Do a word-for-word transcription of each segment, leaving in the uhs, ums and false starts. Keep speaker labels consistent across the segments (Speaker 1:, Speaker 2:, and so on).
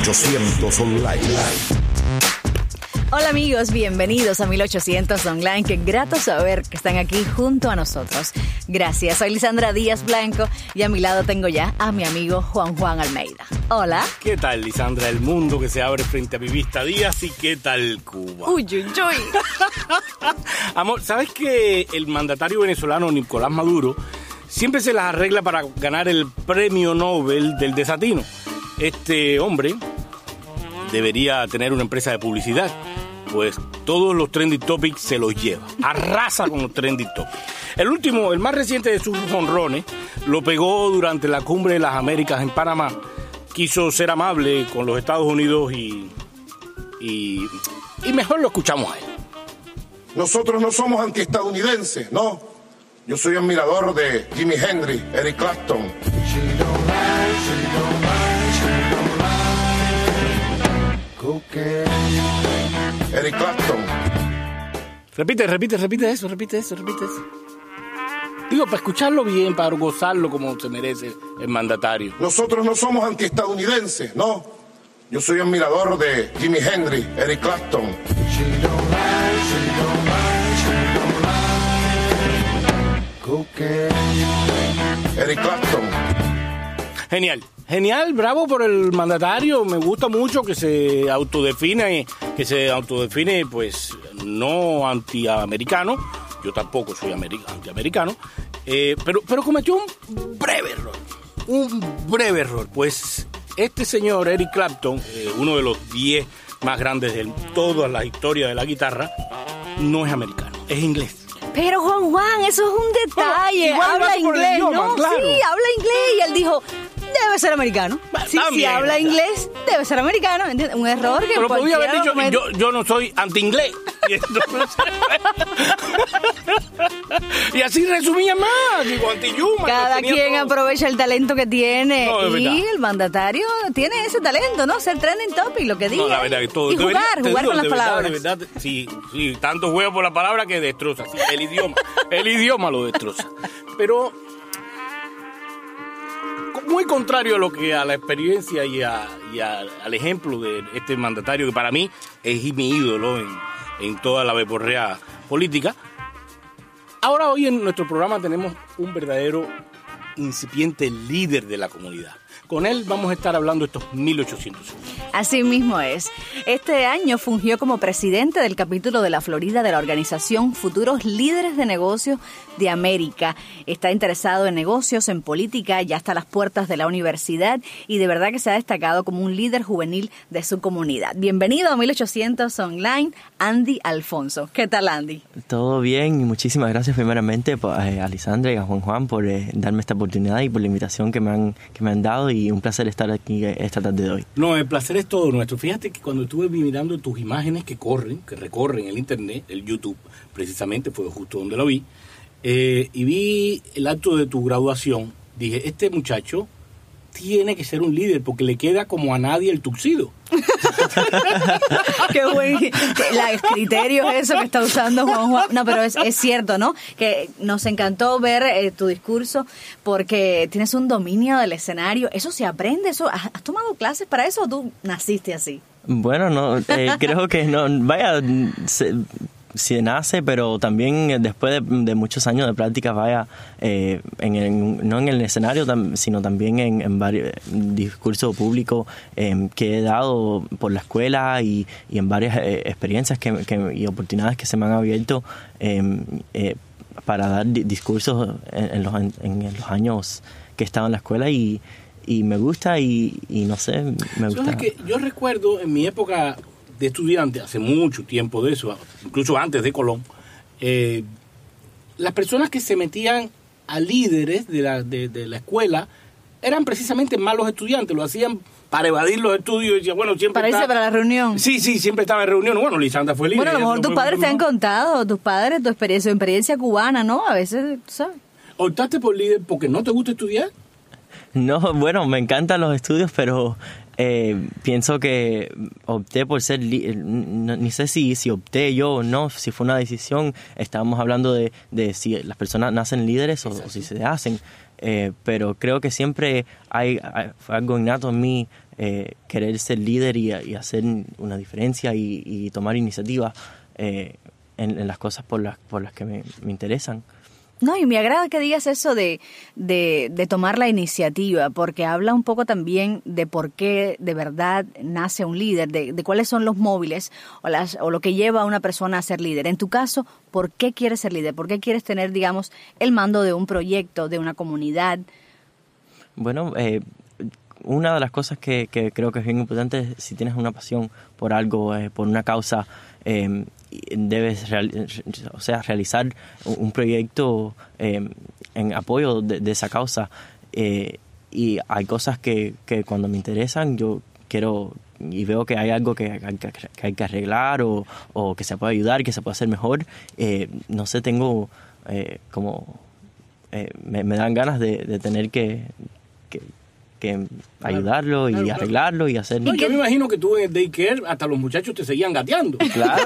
Speaker 1: ochocientos Online.
Speaker 2: Hola amigos, bienvenidos a mil ochocientos Online. Qué grato saber que están aquí junto a nosotros. Gracias, soy Lisandra Díaz Blanco y a mi lado tengo ya a mi amigo Juan Juan Almeida. Hola.
Speaker 3: ¿Qué tal, Lisandra? El mundo que se abre frente a mi vista Díaz y ¿qué tal Cuba?
Speaker 2: Uy, uy, uy.
Speaker 3: Amor, ¿sabes que el mandatario venezolano Nicolás Maduro siempre se las arregla para ganar el premio Nobel del desatino? Este hombre debería tener una empresa de publicidad, pues todos los trending topics se los lleva, arrasa con los trending topics. El último, el más reciente de sus jonrones, lo pegó durante la Cumbre de las Américas en Panamá. Quiso ser amable con los Estados Unidos y, y, y mejor lo escuchamos a él.
Speaker 4: Nosotros no somos antiestadounidenses, no. Yo soy admirador de Jimi Hendrix, Eric Clapton. Eric Clapton.
Speaker 3: Repite, repite, repite eso, repite eso, repite eso. Digo, para escucharlo bien, para gozarlo como se merece el mandatario.
Speaker 4: Nosotros no somos antiestadounidenses, no. Yo soy admirador de Jimi Hendrix, Eric Clapton. Eric Clapton.
Speaker 3: Genial, genial, bravo por el mandatario. Me gusta mucho que se autodefine, que se autodefine, pues, no antiamericano. Yo tampoco soy ameri- antiamericano, eh, pero, pero cometió un breve error, un breve error. Pues este señor Eric Clapton, eh, uno de los diez más grandes de toda la historia de la guitarra, no es americano, es inglés.
Speaker 2: Pero Juan Juan, eso es un detalle.
Speaker 3: Bueno,
Speaker 2: habla inglés,
Speaker 3: idioma,
Speaker 2: ¿no?
Speaker 3: claro.
Speaker 2: Sí, habla inglés. Y él dijo, debe ser americano. Sí, si habla inglés, debe ser americano. ¿Entiendes? Un error que
Speaker 3: pero podía haber dicho,
Speaker 2: comer...
Speaker 3: yo, yo no soy anti-inglés. Y, entonces... y así resumía más, digo, anti-Yuma.
Speaker 2: Cada quien todo. Aprovecha el talento que tiene. No, y el mandatario tiene ese talento, ¿no? Ser trending topic, lo que diga.
Speaker 3: No, la verdad que todo.
Speaker 2: Y jugar,
Speaker 3: debería,
Speaker 2: jugar
Speaker 3: digo,
Speaker 2: con las
Speaker 3: de
Speaker 2: palabras.
Speaker 3: Verdad, de verdad, sí, sí, tanto juego por la palabra que destroza. Sí, el idioma, el idioma lo destroza. Pero muy contrario a lo que a la experiencia y, a, y a, al ejemplo de este mandatario, que para mí es mi ídolo en, en toda la beborrea política. Ahora hoy en nuestro programa tenemos un verdadero incipiente líder de la comunidad. Con él vamos a estar hablando estos mil ochocientos.
Speaker 2: Así mismo es. Este año fungió como presidente del capítulo de la Florida de la organización Futuros Líderes de Negocios de América. Está interesado en negocios, en política, ya está a las puertas de la universidad y de verdad que se ha destacado como un líder juvenil de su comunidad. Bienvenido a mil ochocientos Online, Andy Alfonso. ¿Qué tal, Andy?
Speaker 5: Todo bien y muchísimas gracias primeramente a Lisandra y a Juan Juan por eh, darme esta oportunidad y por la invitación que me han, que me han dado y un placer estar aquí esta tarde de hoy.
Speaker 3: No, el placer es todo nuestro. Fíjate que cuando estuve mirando tus imágenes que corren, que recorren el internet, el YouTube, precisamente fue justo donde lo vi, eh, y vi el acto de tu graduación, dije, este muchacho tiene que ser un líder porque le queda como a nadie el tuxedo.
Speaker 2: Qué buen la criterio eso que está usando Juan Juan. No, pero es, es cierto, ¿no? Que nos encantó ver eh, tu discurso porque tienes un dominio del escenario. Eso se aprende, eso. ¿Has, has tomado clases para eso o tú naciste así?
Speaker 5: Bueno, no, eh, creo que no. Vaya, se, se nace, pero también después de, de muchos años de práctica, vaya, eh, en el, no en el escenario, tam, sino también en, en varios discursos públicos eh, que he dado por la escuela y, y en varias eh, experiencias que, que, y oportunidades que se me han abierto eh, eh, para dar di- discursos en, en, los, en, en los años que he estado en la escuela y, y me gusta y, y no sé, me gusta.
Speaker 3: ¿Sabes qué? Yo recuerdo en mi época de estudiante, hace mucho tiempo de eso, incluso antes de Colón, eh, las personas que se metían a líderes de la, de, de la escuela eran precisamente malos estudiantes, lo hacían para evadir los estudios y decían, bueno, siempre
Speaker 2: para irse
Speaker 3: está...
Speaker 2: para la reunión.
Speaker 3: Sí, sí, siempre estaba en reunión. Bueno, Lisandra fue líder.
Speaker 2: Bueno, a lo mejor tus
Speaker 3: fue,
Speaker 2: padres
Speaker 3: fue,
Speaker 2: te han
Speaker 3: fue,
Speaker 2: contado, tus padres, tu experiencia, tu experiencia cubana, ¿no? A veces, ¿sabes?
Speaker 3: ¿Optaste por líder porque no te gusta estudiar?
Speaker 5: No, bueno, me encantan los estudios, pero Eh, pienso que opté por ser, li- no, ni sé si, si opté yo o no, si fue una decisión. Estábamos hablando de, de si las personas nacen líderes o, o si se hacen, eh, pero creo que siempre hay, hay fue algo innato en mí, eh, querer ser líder y, y hacer una diferencia y, y tomar iniciativa eh, en, en las cosas por las, por las que me, me interesan.
Speaker 2: No, y me agrada que digas eso de, de, de tomar la iniciativa, porque habla un poco también de por qué de verdad nace un líder, de, de cuáles son los móviles o, las, o lo que lleva a una persona a ser líder. En tu caso, ¿por qué quieres ser líder? ¿Por qué quieres tener, digamos, el mando de un proyecto, de una comunidad?
Speaker 5: Bueno, eh, una de las cosas que, que creo que es bien importante es si tienes una pasión por algo, eh, por una causa, eh, debes real, o sea, realizar un proyecto eh, en apoyo de, de esa causa. Eh, y hay cosas que, que cuando me interesan yo quiero y veo que hay algo que hay que, que, hay que arreglar o, o que se puede ayudar, que se puede hacer mejor. Eh, no sé, tengo eh, como... Eh, me, me dan ganas de, de tener que... que que ayudarlo y claro, arreglarlo claro. y hacer...
Speaker 3: No, yo me imagino que tú en el daycare hasta los muchachos te seguían gateando.
Speaker 5: Claro.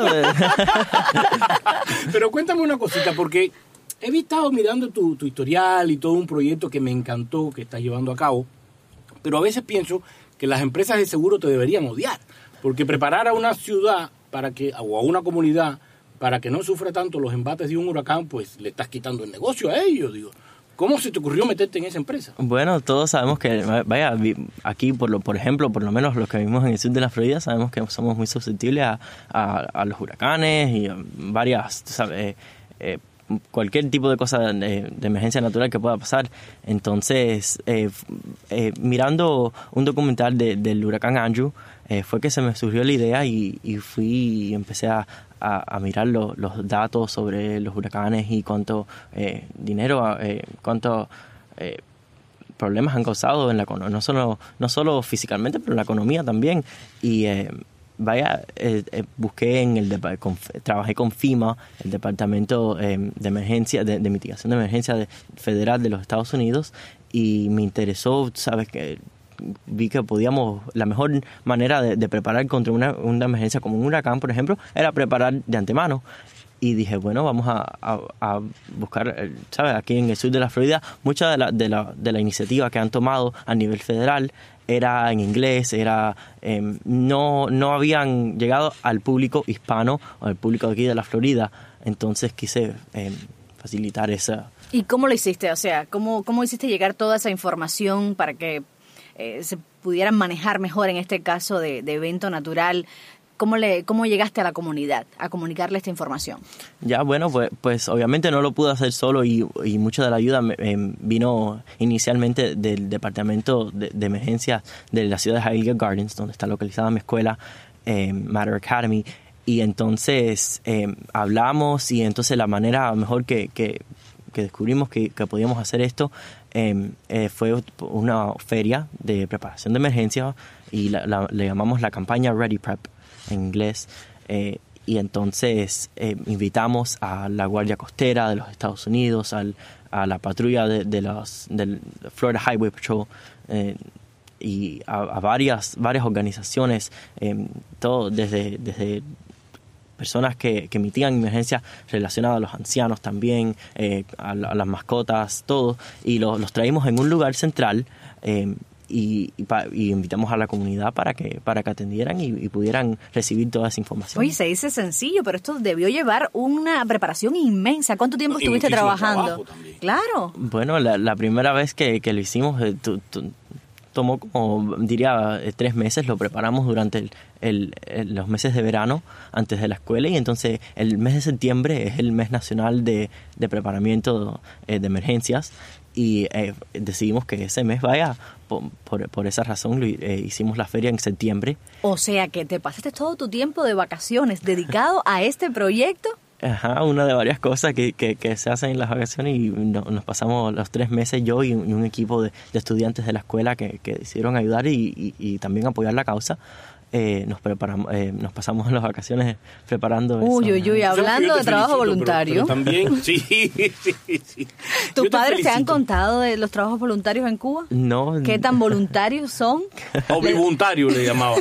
Speaker 3: Pero cuéntame una cosita, porque he estado mirando tu, tu historial y todo un proyecto que me encantó que estás llevando a cabo, pero a veces pienso que las empresas de seguro te deberían odiar, porque preparar a una ciudad para que o a una comunidad para que no sufra tanto los embates de un huracán, pues le estás quitando el negocio a ellos, digo. ¿Cómo se te ocurrió meterte en esa empresa?
Speaker 5: Bueno, todos sabemos que, vaya, aquí, por lo, por ejemplo, por lo menos los que vivimos en el sur de la Florida, sabemos que somos muy susceptibles a, a, a los huracanes y a varias, ¿sabes? Eh, eh, cualquier tipo de cosa de, de emergencia natural que pueda pasar. Entonces, eh, eh, mirando un documental de, del huracán Andrew, eh, fue que se me surgió la idea y, y fui y empecé a, a, a mirar lo, los datos sobre los huracanes y cuánto eh, dinero, eh, cuánto eh, problemas han causado en la economía, no solo, no solo físicamente, pero en la economía también. Y eh, vaya, eh, eh, busqué en el de, con, trabajé con FEMA, el Departamento eh, de Emergencia, de, de Mitigación de Emergencia de, Federal de los Estados Unidos, y me interesó, sabes que vi que podíamos, la mejor manera de, de preparar contra una, una emergencia como un huracán, por ejemplo, era preparar de antemano. Y dije, bueno, vamos a, a, a buscar, ¿sabes? Aquí en el sur de la Florida, mucha de la, de la, de la iniciativa que han tomado a nivel federal era en inglés, era eh, no, no habían llegado al público hispano o al público de aquí de la Florida. Entonces quise eh, facilitar esa...
Speaker 2: ¿Y cómo lo hiciste? O sea, ¿cómo, cómo hiciste llegar toda esa información para que eh, se pudieran manejar mejor en este caso de, de evento natural? ¿Cómo, le, ¿Cómo llegaste a la comunidad a comunicarle esta información? Ya,
Speaker 5: bueno, pues, pues obviamente no lo pude hacer solo y, y mucha de la ayuda me, eh, vino inicialmente del Departamento de, de Emergencia de la ciudad de Hialeah Gardens, donde está localizada mi escuela, eh, Matter Academy. Y entonces eh, hablamos y entonces la manera mejor que, que, que descubrimos que, que podíamos hacer esto eh, eh, fue una feria de preparación de emergencia y la, la, le llamamos la campaña Ready Prep en inglés, eh, y entonces eh, invitamos a la Guardia Costera de los Estados Unidos, al, a la patrulla de, de los del Florida Highway Patrol eh, y a, a varias varias organizaciones, eh, todo desde desde personas que, que emitían emergencias relacionadas a los ancianos también, eh, a, a las mascotas, todo, y lo, los traímos en un lugar central. Eh, Y, y, pa, y invitamos a la comunidad para que para que atendieran y, y pudieran recibir toda esa información.
Speaker 2: Oye, se dice sencillo, pero esto debió llevar una preparación inmensa. ¿Cuánto tiempo no, estuviste trabajando? Claro.
Speaker 5: Bueno, la, la primera vez que, que lo hicimos eh, tu, tu, tomó como, diría, eh, tres meses. Lo preparamos durante el, el, el, los meses de verano antes de la escuela, y entonces el mes de septiembre es el mes nacional de, de preparamiento eh, de emergencias. Y eh, decidimos que ese mes vaya, por, por, por esa razón eh, hicimos la feria en septiembre.
Speaker 2: O sea que te pasaste todo tu tiempo de vacaciones dedicado a este proyecto.
Speaker 5: Ajá, una de varias cosas que, que, que se hacen en las vacaciones, y no, nos pasamos los tres meses yo y un, y un equipo de, de estudiantes de la escuela que, que decidieron ayudar y, y, y también apoyar la causa. eh, nos preparamos, eh, nos pasamos las vacaciones preparando
Speaker 2: uy,
Speaker 5: eso.
Speaker 2: Uy, uy, hablando de trabajo voluntario.
Speaker 3: Pero, pero también, sí, sí, sí.
Speaker 2: ¿Tus padres te han contado de los trabajos voluntarios en Cuba?
Speaker 5: No.
Speaker 2: ¿Qué tan voluntarios son?
Speaker 3: Oblivoluntarios le llamaba.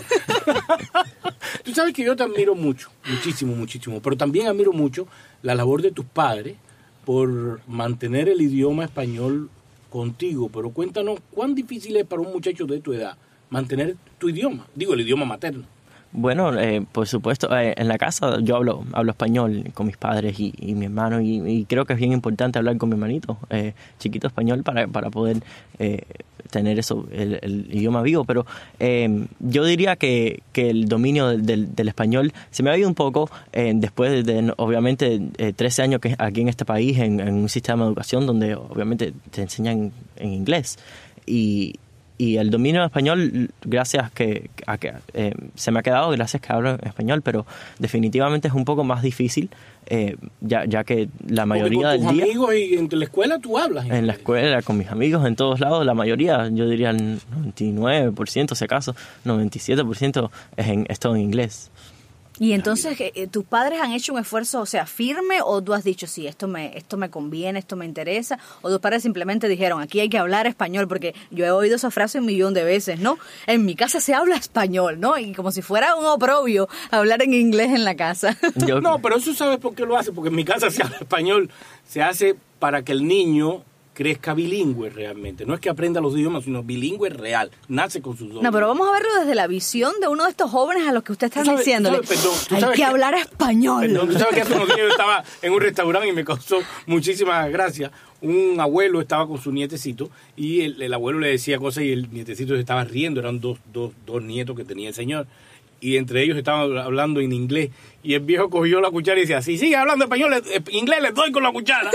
Speaker 3: Tú sabes que yo te admiro mucho, muchísimo, muchísimo, pero también admiro mucho la labor de tus padres por mantener el idioma español contigo. Pero cuéntanos, ¿cuán difícil es para un muchacho de tu edad mantener tu idioma? Digo, el idioma materno.
Speaker 5: Bueno, eh, por supuesto, eh, en la casa yo hablo hablo español con mis padres y, y mi hermano, y, y creo que es bien importante hablar con mi hermanito eh, chiquito español para, para poder eh, tener eso, el, el idioma vivo. Pero eh, yo diría que, que el dominio del, del, del español se me ha ido un poco eh, después de, de, obviamente, eh, trece años que aquí en este país, en, en un sistema de educación donde obviamente te enseñan en inglés. Y Y el dominio del español, gracias que, a que eh, se me ha quedado, gracias que hablo español, pero definitivamente es un poco más difícil, eh, ya, ya que la mayoría del día...
Speaker 3: ¿Con tus amigos y en la escuela tú hablas?
Speaker 5: En, en la escuela, con mis amigos, en todos lados, la mayoría, yo diría el noventa y nueve por ciento, si acaso, noventa y siete por ciento es, en, es todo en inglés.
Speaker 2: Y entonces, eh, ¿tus padres han hecho un esfuerzo, o sea, firme, o tú has dicho, sí, esto me esto me conviene, esto me interesa, o tus padres simplemente dijeron, aquí hay que hablar español? Porque yo he oído esa frase un millón de veces, ¿no? En mi casa se habla español, ¿no? Y como si fuera un oprobio hablar en inglés en la casa.
Speaker 5: Yo...
Speaker 3: No, pero eso sabes por qué lo hace, porque en mi casa se habla español, se hace para que el niño crezca bilingüe realmente. No es que aprenda los idiomas, sino bilingüe real. Nace con sus dos.
Speaker 2: No, pero vamos a verlo desde la visión de uno de estos jóvenes a los que usted está
Speaker 3: sabes,
Speaker 2: diciéndole.
Speaker 3: Sabes, perdón,
Speaker 2: hay que, que hablar español.
Speaker 3: Perdón, tú sabes que hace unos días yo estaba en un restaurante y me causó muchísimas gracias. Un abuelo estaba con su nietecito y el, el abuelo le decía cosas y el nietecito se estaba riendo. Eran dos, dos, dos nietos que tenía el señor. Y entre ellos estaban hablando en inglés. Y el viejo cogió la cuchara y decía, si sigue hablando español, eh, inglés, les doy con la cuchara.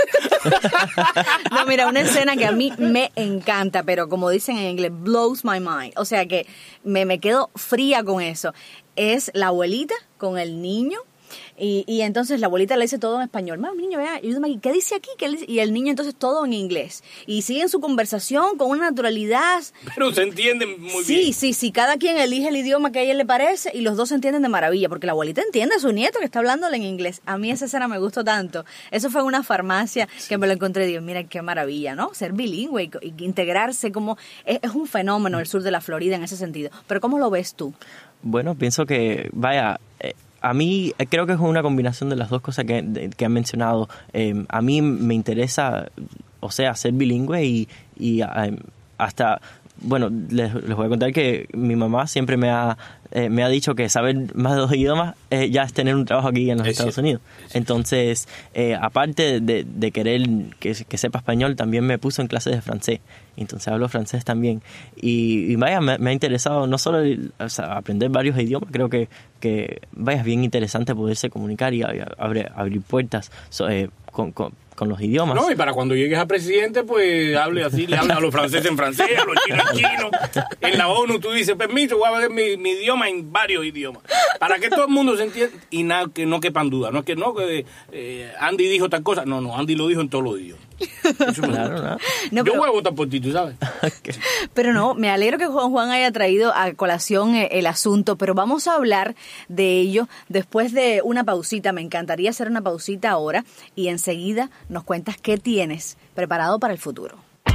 Speaker 2: No, mira, una escena que a mí me encanta, pero como dicen en inglés, blows my mind. O sea que me, me quedo fría con eso. Es la abuelita con el niño. Y, y entonces la abuelita le dice todo en español. Mamá, niño, vea, ayúdame aquí. ¿Qué dice aquí? ¿Qué dice? Y el niño entonces todo en inglés. Y siguen su conversación con una naturalidad.
Speaker 3: Pero se entienden muy
Speaker 2: sí,
Speaker 3: bien.
Speaker 2: Sí, sí, sí. Cada quien elige el idioma que a ella le parece y los dos se entienden de maravilla. Porque la abuelita entiende a su nieto que está hablándole en inglés. A mí esa escena me gustó tanto. Eso fue en una farmacia sí. que me lo encontré. Dios, mira qué maravilla, ¿no? Ser bilingüe y, y integrarse como... Es, es un fenómeno el sur de la Florida en ese sentido. Pero ¿cómo lo ves tú?
Speaker 5: Bueno, pienso que, vaya... Eh, A mí creo que es una combinación de las dos cosas que, de, que han mencionado. Eh, a mí me interesa, o sea, ser bilingüe y, y um, hasta, bueno, les, les voy a contar que mi mamá siempre me ha, eh, me ha dicho que saber más de dos idiomas eh, ya es tener un trabajo aquí en los es Estados cierto. Unidos. Entonces, eh, aparte de, de querer que, que sepa español, también me puso en clases de francés. Entonces hablo francés también. Y, y vaya, me, me ha interesado no solo el, o sea, aprender varios idiomas, creo que, que vaya, es bien interesante poderse comunicar y, y abrir, abrir puertas so, eh, con, con, con los idiomas.
Speaker 3: No, y para cuando llegues a presidente, pues hable así, le hablas a los franceses en francés, a los chinos en chino. En la ONU tú dices, permiso, voy a ver mi, mi idioma en varios idiomas. Para que todo el mundo se entienda y nada, que no quepan duda. No es que no, que eh, Andy dijo tal cosa. No, no, Andy lo dijo en todos los idiomas. Eso
Speaker 5: claro, no.
Speaker 2: No,
Speaker 3: yo
Speaker 2: pero,
Speaker 3: voy a votar por ti, tú sabes.
Speaker 5: Okay.
Speaker 2: Pero no, me alegro que Juan Juan haya traído a colación el asunto, pero vamos a hablar de ello después de una pausita. Me encantaría hacer una pausita ahora y enseguida nos cuentas qué tienes preparado para el futuro.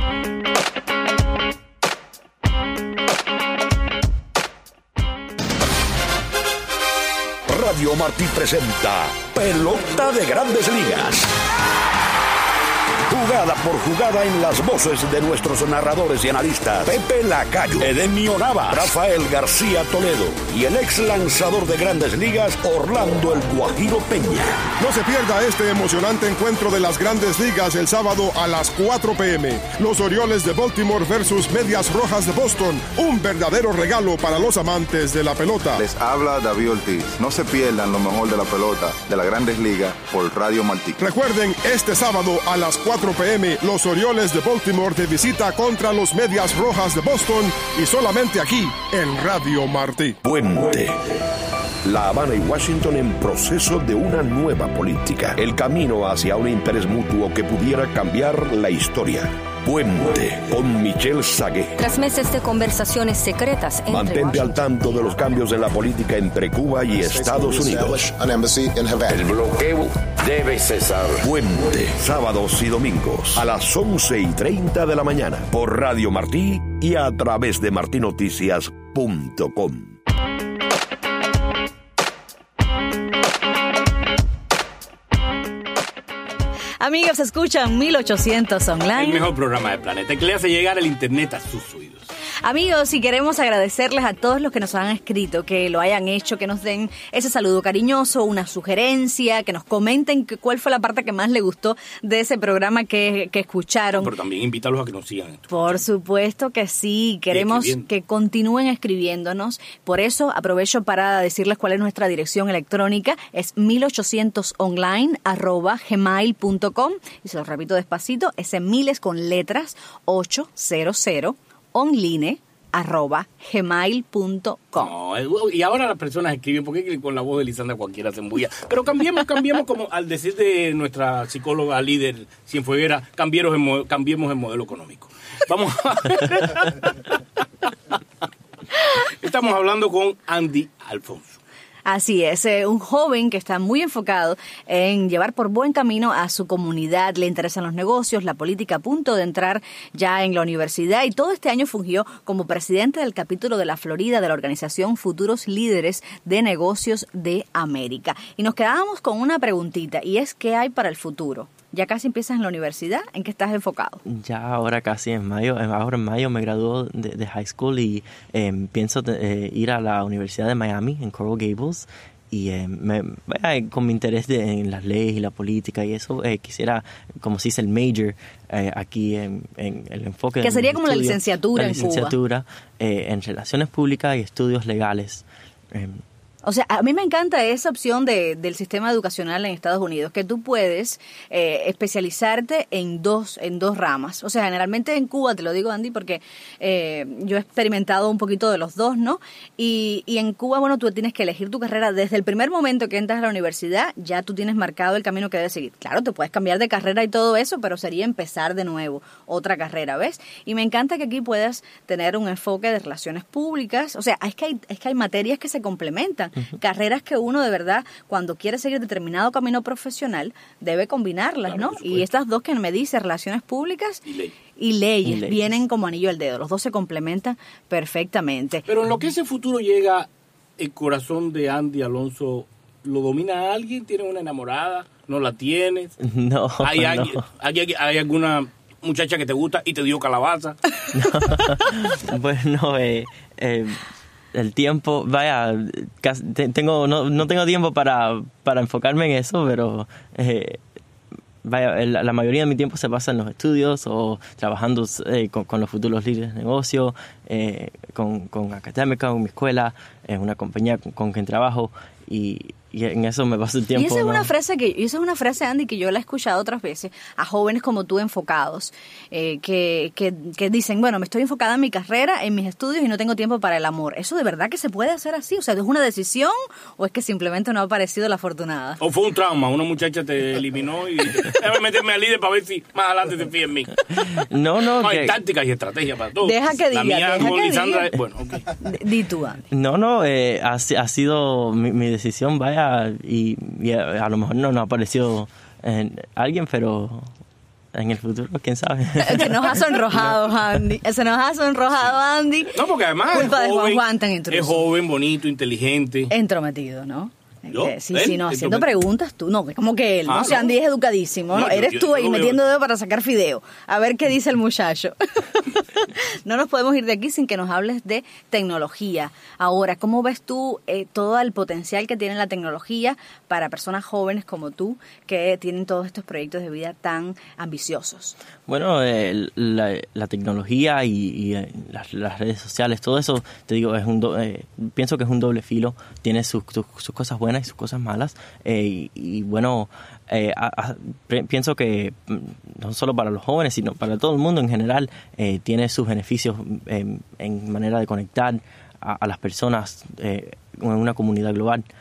Speaker 1: Radio Martí presenta Pelota de Grandes Ligas. Jugada por jugada en las voces de nuestros narradores y analistas Pepe Lacayo, Edemio Nava, Rafael García Toledo y el ex lanzador de Grandes Ligas Orlando El Guajiro Peña.
Speaker 6: No se pierda este emocionante encuentro de las Grandes Ligas el sábado a las cuatro p.m. Los Orioles de Baltimore versus Medias Rojas de Boston. Un verdadero regalo para los amantes de la pelota.
Speaker 7: Les habla David Ortiz. No se pierdan lo mejor de la pelota de las Grandes Ligas por Radio Martí.
Speaker 6: Recuerden, este sábado a las cuatro p.m. los Orioles de Baltimore de visita contra los Medias Rojas de Boston y solamente aquí en Radio Martí.
Speaker 1: Puente. La Habana y Washington en proceso de una nueva política. El camino hacia un interés mutuo que pudiera cambiar la historia. Puente con Michelle Sagué.
Speaker 8: Tras meses de conversaciones secretas entre
Speaker 1: Mantente al tanto de los cambios en la política entre Cuba y Estados Unidos.
Speaker 9: El bloqueo debe cesar.
Speaker 1: Puente, sábados y domingos a las once y treinta de la mañana por Radio Martí y a través de martí noticias punto com.
Speaker 2: Amigos, escuchan mil ochocientos Online.
Speaker 3: El mejor programa del planeta, que le hace llegar el internet a sus oídos.
Speaker 2: Amigos, y queremos agradecerles a todos los que nos han escrito, que lo hayan hecho, que nos den ese saludo cariñoso, una sugerencia, que nos comenten que, cuál fue la parte que más les gustó de ese programa que, que escucharon.
Speaker 3: Pero también invítalos a que nos sigan.
Speaker 2: Por supuesto que sí, queremos que continúen escribiéndonos. Por eso aprovecho para decirles cuál es nuestra dirección electrónica. Es mil ochocientos online arroba gmail punto com. Y se lo repito despacito, ese miles con letras ochocientos online arroba gmail punto com.
Speaker 3: No, y ahora las personas escriben, porque con la voz de Lisandra cualquiera se embulla. Pero cambiemos, cambiemos como al decir de nuestra psicóloga líder Cienfueguera, cambiemos el, cambiemos el modelo económico. Vamos a... Estamos hablando con Andy Alfonso.
Speaker 2: Así es, eh, un joven que está muy enfocado en llevar por buen camino a su comunidad, le interesan los negocios, la política, a punto de entrar ya en la universidad, y todo este año fungió como presidente del capítulo de la Florida de la organización Futuros Líderes de Negocios de América. Y nos quedábamos con una preguntita, y es ¿qué hay para el futuro? ¿Ya casi empiezas en la universidad? ¿En qué estás enfocado?
Speaker 5: Ya ahora casi en mayo, ahora en mayo me graduó de, de high school y eh, pienso eh, ir a la Universidad de Miami, en Coral Gables, y eh, me, eh, con mi interés de, en las leyes y la política y eso, eh, quisiera, como se dice, el major eh, aquí en, en el enfoque.
Speaker 2: Que sería como
Speaker 5: estudio,
Speaker 2: la licenciatura
Speaker 5: la
Speaker 2: en
Speaker 5: licenciatura,
Speaker 2: Cuba.
Speaker 5: Eh, en relaciones públicas y estudios legales. Eh,
Speaker 2: O sea, a mí me encanta esa opción de, del sistema educacional en Estados Unidos, que tú puedes eh, especializarte en dos en dos ramas. O sea, generalmente en Cuba, te lo digo, Andy, porque eh, yo he experimentado un poquito de los dos, ¿no? Y, y en Cuba, bueno, tú tienes que elegir tu carrera desde el primer momento que entras a la universidad, ya tú tienes marcado el camino que debes seguir. Claro, te puedes cambiar de carrera y todo eso, pero sería empezar de nuevo otra carrera, ¿ves? Y me encanta que aquí puedas tener un enfoque de relaciones públicas. O sea, es que hay, es que hay materias que se complementan. Uh-huh. Carreras que uno de verdad, cuando quiere seguir determinado camino profesional, debe combinarlas, claro, ¿no? Y estas dos que me dice, relaciones públicas y, ley. y, leyes, y leyes, vienen como anillo al dedo. Los dos se complementan perfectamente.
Speaker 3: Pero en lo que ese futuro llega, el corazón de Andy Alonso, ¿lo domina alguien? ¿Tienes una enamorada? ¿No la tienes?
Speaker 5: No,
Speaker 3: ¿Hay,
Speaker 5: no.
Speaker 3: Hay, hay, hay alguna muchacha que te gusta y te dio calabaza?
Speaker 5: No. Bueno, eh... eh el tiempo, vaya, casi, tengo no, no tengo tiempo para, para enfocarme en eso, pero eh, vaya, la, la mayoría de mi tiempo se pasa en los estudios o trabajando eh, con, con los futuros líderes de negocio, eh, con, con Académica, con mi escuela, en una compañía con, con quien trabajo, y, y en eso me paso el tiempo.
Speaker 2: Y esa es
Speaker 5: ¿no?
Speaker 2: una frase que esa es una frase, Andy, que yo la he escuchado otras veces a jóvenes como tú enfocados, eh, que, que, que dicen, bueno, me estoy enfocada en mi carrera, en mis estudios y no tengo tiempo para el amor. ¿Eso de verdad que se puede hacer así? O sea, ¿es una decisión o es que simplemente no ha aparecido la afortunada?
Speaker 3: O fue un trauma, una muchacha te eliminó y déjame meterme al líder para ver si más adelante te fías en mí.
Speaker 5: No, no.
Speaker 3: No,
Speaker 5: que...
Speaker 3: hay tácticas y estrategias para todo.
Speaker 2: Deja que diga,
Speaker 3: La mía
Speaker 2: deja
Speaker 3: con
Speaker 2: que
Speaker 3: Lisandra,
Speaker 2: diga.
Speaker 3: Bueno, okay.
Speaker 2: Di tú, Andy.
Speaker 5: No, no, eh, ha, ha sido mi, mi decisión, vaya, y, y a, a lo mejor no, no ha aparecido en alguien, pero en el futuro, quién sabe.
Speaker 2: Se nos ha sonrojado, no. Andy. Se nos ha sonrojado, Andy.
Speaker 3: No, porque además
Speaker 2: culpa
Speaker 3: es
Speaker 2: de Juan
Speaker 3: joven,
Speaker 2: Juan tan intruso.
Speaker 3: Es joven, bonito, inteligente.
Speaker 2: Entrometido, ¿no?
Speaker 3: ¿Yo?
Speaker 2: Sí,
Speaker 3: ¿Él?
Speaker 2: sí, no, haciendo preguntas tú, no, como que él,
Speaker 3: ah,
Speaker 2: ¿no? O sea,
Speaker 3: no.
Speaker 2: Andy es educadísimo, ¿no?
Speaker 3: No,
Speaker 2: Eres
Speaker 3: yo,
Speaker 2: tú
Speaker 3: yo,
Speaker 2: ahí
Speaker 3: yo
Speaker 2: metiendo
Speaker 3: veo.
Speaker 2: dedo para sacar fideo. A ver qué dice el muchacho. No nos podemos ir de aquí sin que nos hables de tecnología. Ahora, ¿cómo ves tú eh, todo el potencial que tiene la tecnología para personas jóvenes como tú que tienen todos estos proyectos de vida tan ambiciosos?
Speaker 5: Bueno, eh, la, la tecnología y, y eh, las, las redes sociales, todo eso, te digo, es un do, eh, pienso que es un doble filo. Tiene sus, sus, sus cosas buenas y sus cosas malas. Eh, y, y bueno, eh, a, a, pre, pienso que no solo para los jóvenes, sino para todo el mundo en general, eh, tiene sus beneficios eh, en manera de conectar a, a las personas eh, en una comunidad global.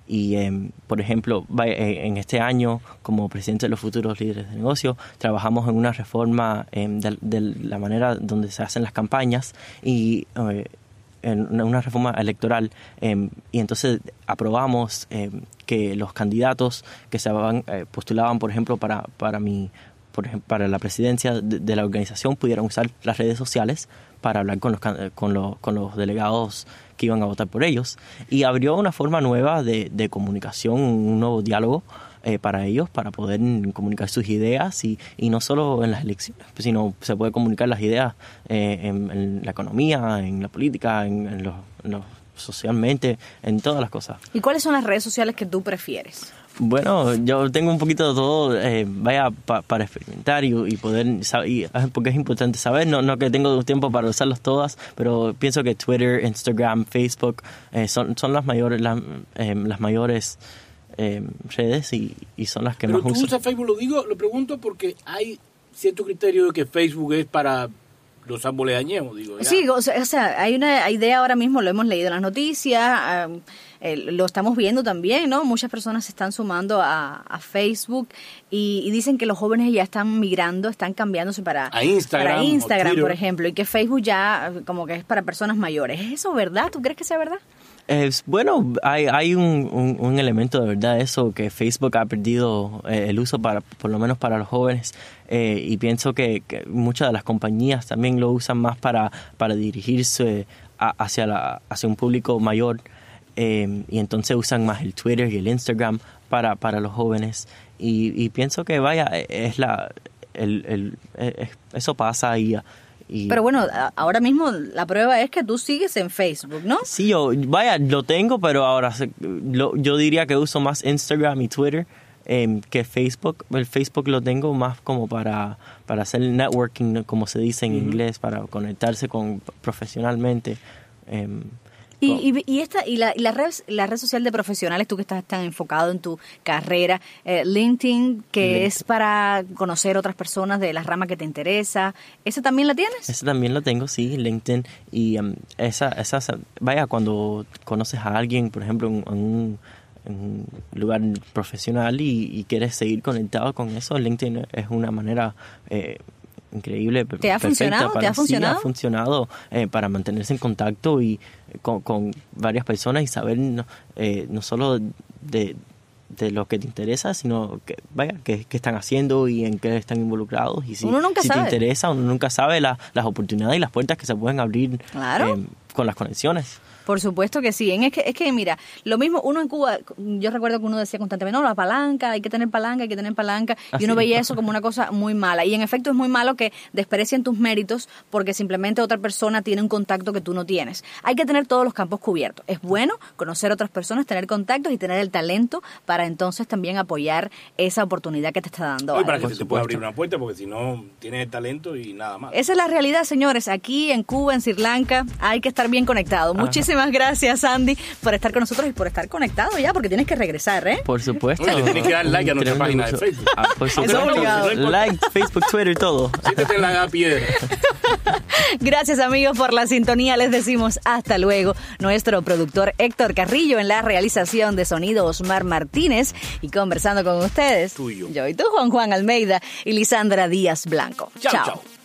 Speaker 5: y eh, por ejemplo, en este año, como presidente de los futuros líderes de negocio, trabajamos en una reforma eh, de, de la manera donde se hacen las campañas y eh, en una reforma electoral, eh, y entonces aprobamos eh, que los candidatos que se van, eh, postulaban, por ejemplo, para, para mi por ejemplo, para la presidencia de, de la organización pudieran usar las redes sociales para hablar con los, con los, con los delegados que iban a votar por ellos. Y abrió una forma nueva de, de comunicación, un nuevo diálogo eh, para ellos, para poder comunicar sus ideas y, y no solo en las elecciones, sino se puede comunicar las ideas eh, en, en la economía, en la política, en, en los, en los socialmente, en todas las cosas.
Speaker 2: ¿Y cuáles son las redes sociales que tú prefieres?
Speaker 5: Bueno, yo tengo un poquito de todo, eh, vaya pa, para experimentar y, y poder saber, y, porque es importante saber, no, no que tengo tiempo para usarlas todas, pero pienso que Twitter, Instagram, Facebook eh, son, son las mayores, las, eh, las mayores eh, redes y, y son las que
Speaker 3: pero
Speaker 5: más uso.
Speaker 3: ¿Pero tú usas Facebook? Lo digo, lo pregunto porque hay cierto criterio de que Facebook es para los árboles dañeos, digo. Ya.
Speaker 2: Sí, o sea, o sea, hay una idea ahora mismo, lo hemos leído en las noticias, um, eh, lo estamos viendo también, ¿no? Muchas personas se están sumando a, a Facebook y, y dicen que los jóvenes ya están migrando, están cambiándose para
Speaker 3: a Instagram,
Speaker 2: para Instagram, por ejemplo, y que Facebook ya como que es para personas mayores. ¿Es eso verdad? ¿Tú crees que sea verdad?
Speaker 5: Eh, bueno, hay, hay un, un, un elemento de verdad eso, que Facebook ha perdido eh, el uso para, por lo menos para los jóvenes, eh, y pienso que, que muchas de las compañías también lo usan más para, para dirigirse a, hacia, la, hacia un público mayor, eh, y entonces usan más el Twitter y el Instagram para, para los jóvenes, y, y pienso que vaya, es la el, el, el eso pasa y Y,
Speaker 2: pero bueno, ahora mismo la prueba es que tú sigues en Facebook, ¿no?
Speaker 5: Sí, yo, vaya, lo tengo, pero ahora lo, yo diría que uso más Instagram y Twitter eh, que Facebook. El Facebook lo tengo más como para, para hacer networking, como se dice en uh-huh. inglés, para conectarse con profesionalmente. Eh,
Speaker 2: Y, y, y esta y la, y la red la red social de profesionales, tú que estás tan enfocado en tu carrera, eh, LinkedIn, que LinkedIn. es para conocer otras personas de la rama que te interesa, ¿esa también la tienes?
Speaker 5: Esa también la tengo, sí, LinkedIn. Y um, esa, esa, vaya, cuando conoces a alguien, por ejemplo, en, en, un, en un lugar profesional y, y quieres seguir conectado con eso, LinkedIn es una manera eh, increíble.
Speaker 2: ¿Te ha funcionado?
Speaker 5: Para,
Speaker 2: ¿Te ha funcionado?
Speaker 5: Sí, ha funcionado eh, para mantenerse en contacto y con, con varias personas y saber no, eh, no solo de, de lo que te interesa, sino que vaya qué, qué están haciendo y en qué están involucrados. Y si,
Speaker 2: uno nunca
Speaker 5: si
Speaker 2: sabe.
Speaker 5: te interesa, uno nunca sabe la, las oportunidades y las puertas que se pueden abrir
Speaker 2: claro.
Speaker 5: eh, con las conexiones.
Speaker 2: Por supuesto que sí. Es que, es que, mira, lo mismo, uno en Cuba, yo recuerdo que uno decía constantemente, no, la palanca, hay que tener palanca, hay que tener palanca, y uno veía eso como una cosa muy mala. Y en efecto es muy malo que desprecien tus méritos porque simplemente otra persona tiene un contacto que tú no tienes. Hay que tener todos los campos cubiertos. Es bueno conocer a otras personas, tener contactos y tener el talento para entonces también apoyar esa oportunidad que te está dando.
Speaker 3: Hoy para que se te pueda abrir una puerta, porque si no, tienes el talento y nada más.
Speaker 2: Esa es la realidad, señores. Aquí en Cuba, en Sri Lanka, hay que estar bien conectado. Ajá. Muchísimas gracias, Andy, por estar con nosotros y por estar conectado ya, porque tienes que regresar, ¿eh?
Speaker 5: Por supuesto.
Speaker 3: Oye, le tienes que dar like a nuestra página de Facebook.
Speaker 5: Ah, por supuesto.
Speaker 2: Eso es
Speaker 5: like, Facebook, Twitter, todo.
Speaker 3: Siéntete en la piedra.
Speaker 2: Gracias, amigos, por la sintonía. Les decimos hasta luego. Nuestro productor Héctor Carrillo en la realización de sonido, Osmar Martínez, y conversando con ustedes,
Speaker 3: Tú y yo.
Speaker 2: yo y tú, Juan Juan Almeida y Lisandra Díaz Blanco.
Speaker 3: Chao,
Speaker 2: chao.
Speaker 3: chao.